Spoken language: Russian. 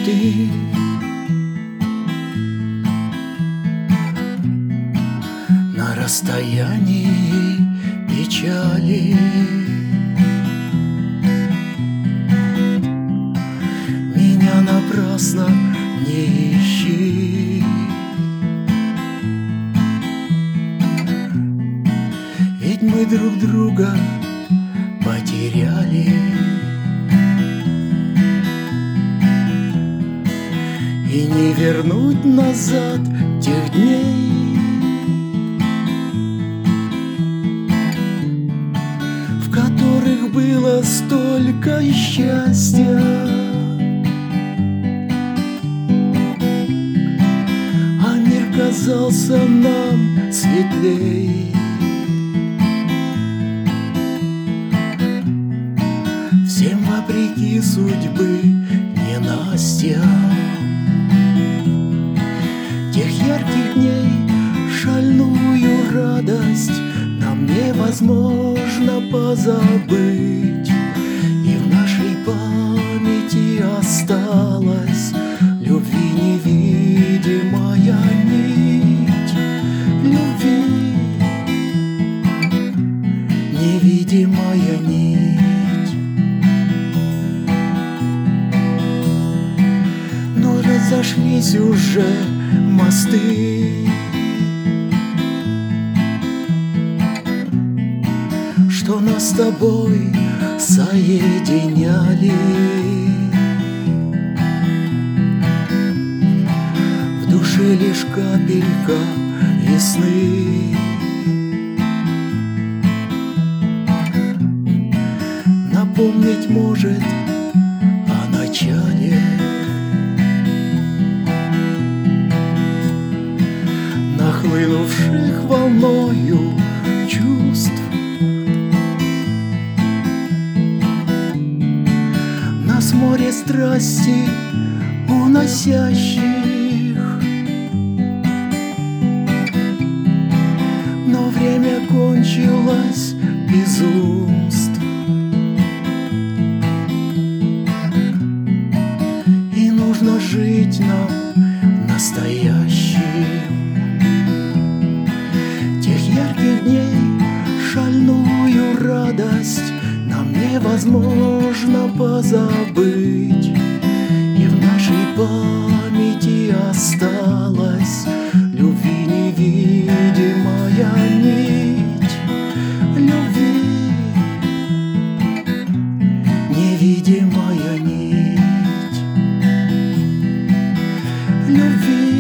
мечты. На расстоянии печали меня напрасно не ищи. Ведь мы друг друга потеряли, и не вернуть назад тех дней, в которых было столько счастья. А мир казался нам светлей. Всем вопреки судьбы ненастья. Тех ярких дней шальную радость нам невозможно позабыть. И в нашей памяти осталась любви невидимая нить. Любви невидимая нить. Но разошлись уже мосты, что нас с тобой соединяли. В душе лишь капелька весны. Напомнить может о начале. Нахлынувших волною чувств, нас море страсти уносящих. Но время кончилось безумств, и нужно жить нам настоящим. Ярких дней шальную радость нам невозможно позабыть. И в нашей памяти осталась любви невидимая нить. Любви невидимая нить. Любви